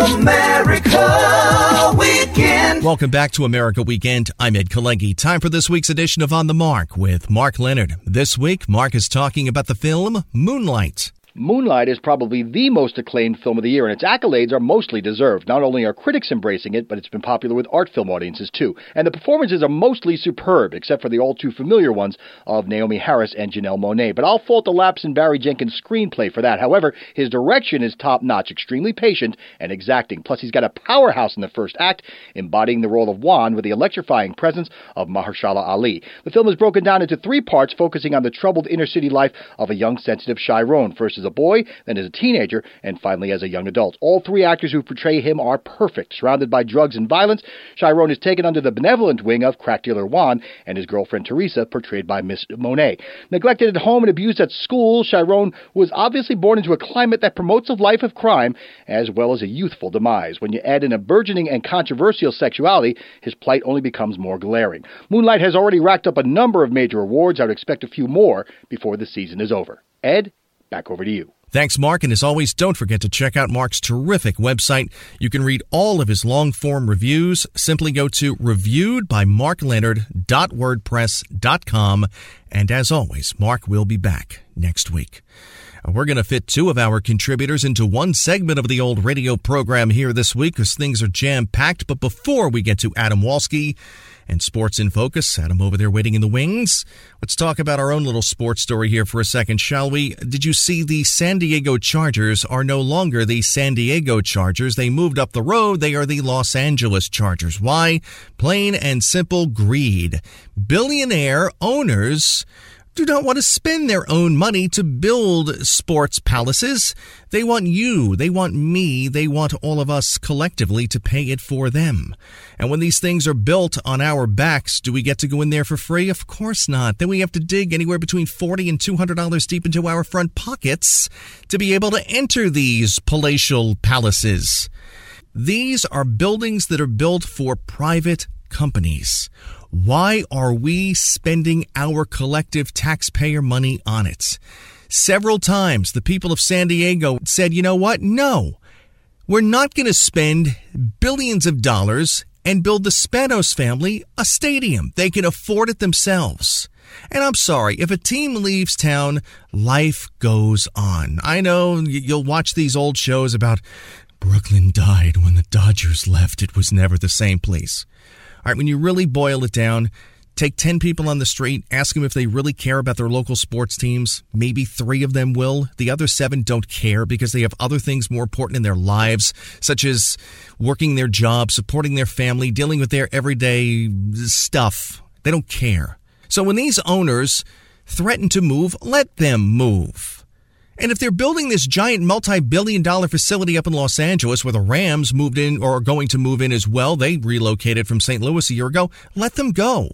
America Weekend. Welcome back to America Weekend. I'm Ed Kalengi. Time for this week's edition of On the Mark with Mark Leonard. This week, Mark is talking about the film Moonlight. Moonlight is probably the most acclaimed film of the year, and its accolades are mostly deserved. Not only are critics embracing it, but it's been popular with art film audiences too. And the performances are mostly superb, except for the all-too-familiar ones of Naomi Harris and Janelle Monáe. But I'll fault the lapse in Barry Jenkins' screenplay for that. However, his direction is top-notch, extremely patient and exacting. Plus, he's got a powerhouse in the first act, embodying the role of Juan with the electrifying presence of Mahershala Ali. The film is broken down into three parts, focusing on the troubled inner-city life of a young, sensitive Chiron, first as a boy, then as a teenager, and finally as a young adult. All three actors who portray him are perfect. Surrounded by drugs and violence, Chiron is taken under the benevolent wing of crack dealer Juan and his girlfriend Teresa, portrayed by Miss Monáe. Neglected at home and abused at school, Chiron was obviously born into a climate that promotes a life of crime as well as a youthful demise. When you add in a burgeoning and controversial sexuality, his plight only becomes more glaring. Moonlight has already racked up a number of major awards. I would expect a few more before the season is over. Ed, back over to you. Thanks, Mark, and as always, don't forget to check out Mark's terrific website. You can read all of his long-form reviews. Simply go to reviewedbymarkleonard.wordpress.com. And as always, Mark will be back next week. We're going to fit two of our contributors into one segment of the old radio program here this week because things are jam-packed. But before we get to Adam Walski and Sports in Focus, Adam over there waiting in the wings, let's talk about our own little sports story here for a second, shall we? Did you see the San Diego Chargers are no longer the San Diego Chargers? They moved up the road. They are the Los Angeles Chargers. Why? Plain and simple greed. Billionaire owners do not want to spend their own money to build sports palaces. They want you, they want me, they want all of us collectively to pay it for them. And when these things are built on our backs, do we get to go in there for free? Of course not. Then we have to dig anywhere between $40 and $200 deep into our front pockets to be able to enter these palatial palaces. These are buildings that are built for private companies. Why are we spending our collective taxpayer money on it? Several times, the people of San Diego said, you know what? No, we're not going to spend billions of dollars and build the Spanos family a stadium. They can afford it themselves. And I'm sorry, if a team leaves town, life goes on. I know you'll watch these old shows about Brooklyn died when the Dodgers left. It was never the same place. All right, when you really boil it down, take 10 people on the street, ask them if they really care about their local sports teams. Maybe 3 of them will. The other 7 don't care because they have other things more important in their lives, such as working their job, supporting their family, dealing with their everyday stuff. They don't care. So when these owners threaten to move, let them move. And if they're building this giant multi-billion-dollar facility up in Los Angeles where the Rams moved in or are going to move in as well, they relocated from St. Louis a year ago, let them go.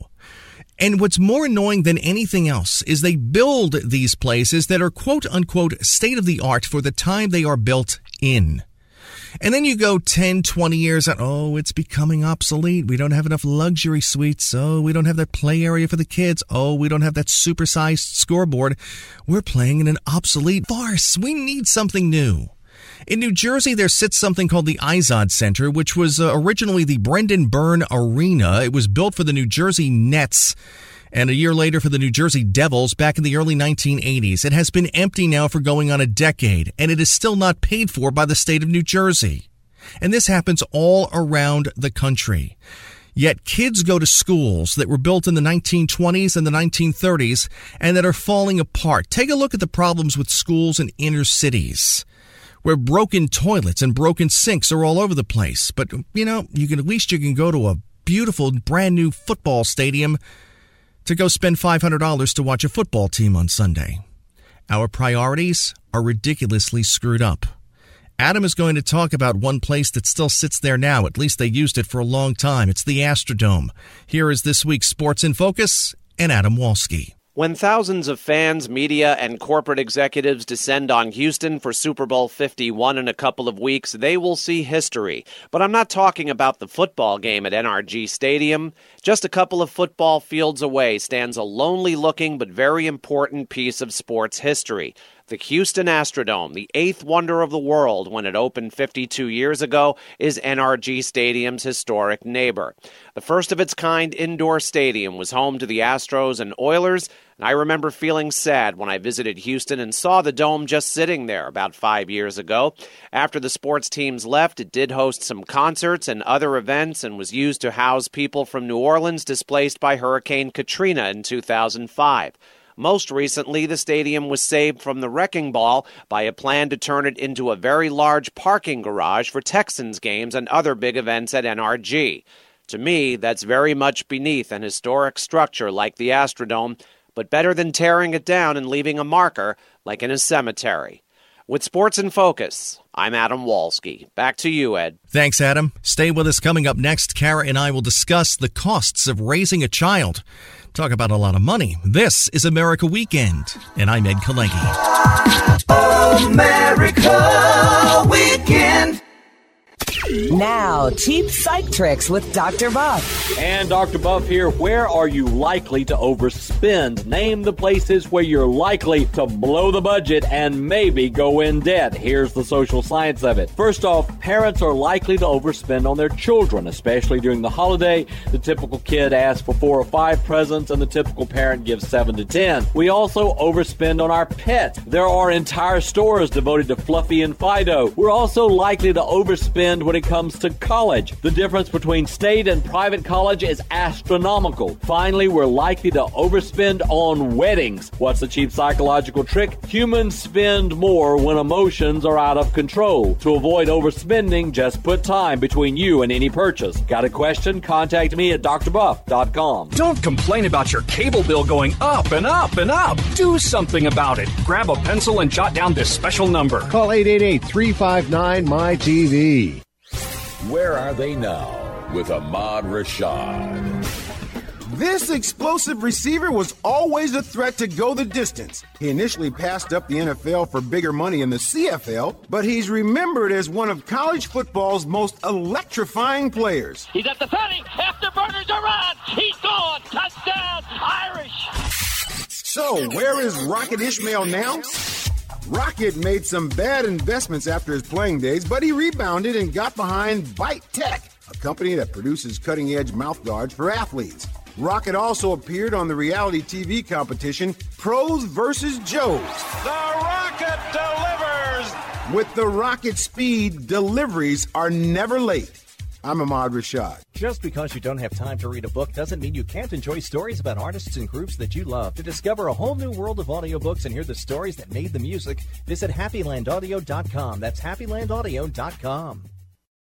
And what's more annoying than anything else is they build these places that are quote-unquote state-of-the-art for the time they are built in. And then you go 10, 20 years out, oh, it's becoming obsolete. We don't have enough luxury suites. Oh, we don't have that play area for the kids. Oh, we don't have that supersized scoreboard. We're playing in an obsolete farce. We need something new. In New Jersey, there sits something called the Izod Center, which was originally the Brendan Byrne Arena. It was built for the New Jersey Nets and a year later for the New Jersey Devils back in the early 1980s. It has been empty now for going on a decade, and it is still not paid for by the state of New Jersey. And this happens all around the country. Yet kids go to schools that were built in the 1920s and the 1930s and that are falling apart. Take a look at the problems with schools in inner cities, where broken toilets and broken sinks are all over the place. But, you know, at least you can go to a beautiful brand new football stadium to go spend $500 to watch a football team on Sunday. Our priorities are ridiculously screwed up. Adam is going to talk about one place that still sits there now. At least they used it for a long time. It's the Astrodome. Here is this week's Sports in Focus and Adam Walski. When thousands of fans, media, and corporate executives descend on Houston for Super Bowl 51 in a couple of weeks, they will see history. But I'm not talking about the football game at NRG Stadium. Just a couple of football fields away stands a lonely-looking but very important piece of sports history. The Houston Astrodome, the eighth wonder of the world when it opened 52 years ago, is NRG Stadium's historic neighbor. The first of its kind indoor stadium was home to the Astros and Oilers, and I remember feeling sad when I visited Houston and saw the dome just sitting there about 5 years ago. After the sports teams left, it did host some concerts and other events and was used to house people from New Orleans displaced by Hurricane Katrina in 2005. Most recently, the stadium was saved from the wrecking ball by a plan to turn it into a very large parking garage for Texans games and other big events at NRG. To me, that's very much beneath an historic structure like the Astrodome, but better than tearing it down and leaving a marker like in a cemetery. With Sports in Focus, I'm Adam Walski. Back to you, Ed. Thanks, Adam. Stay with us. Coming up next, Kara and I will discuss the costs of raising a child. Talk about a lot of money. This is America Weekend, and I'm Ed Kalegi. America Weekend. Now, cheap psych tricks with Dr. Buff. And Dr. Buff here. Where are you likely to overspend? Name the places where you're likely to blow the budget and maybe go in debt. Here's the social science of it. First off, parents are likely to overspend on their children, especially during the holiday. The typical kid asks for 4 or 5 presents, and the typical parent gives 7 to 10. We also overspend on our pets. There are entire stores devoted to Fluffy and Fido. We're also likely to overspend when it comes to college. The difference between state and private college is astronomical. Finally, we're likely to overspend on weddings. What's the cheap psychological trick? Humans spend more when emotions are out of control. To avoid overspending, just put time between you and any purchase. Got a question? Contact me at drbuff.com. Don't complain about your cable bill going up and up and up. Do something about it. Grab a pencil and jot down this special number. Call 888-359-MY-TV. Where are they now with Ahmad Rashad? This explosive receiver was always a threat to go the distance. He initially passed up the NFL for bigger money in the CFL, but he's remembered as one of college football's most electrifying players. He's at the 30. Afterburners are on. He's gone. Touchdown, Irish. So, where is Rocket Ismail now? Rocket made some bad investments after his playing days, but he rebounded and got behind Bite Tech, a company that produces cutting-edge mouthguards for athletes. Rocket also appeared on the reality TV competition Pros vs. Joes. The Rocket delivers! With the Rocket speed, deliveries are never late. I'm Ahmad Rashad. Just because you don't have time to read a book doesn't mean you can't enjoy stories about artists and groups that you love. To discover a whole new world of audiobooks and hear the stories that made the music, visit HappyLandAudio.com. That's HappyLandAudio.com.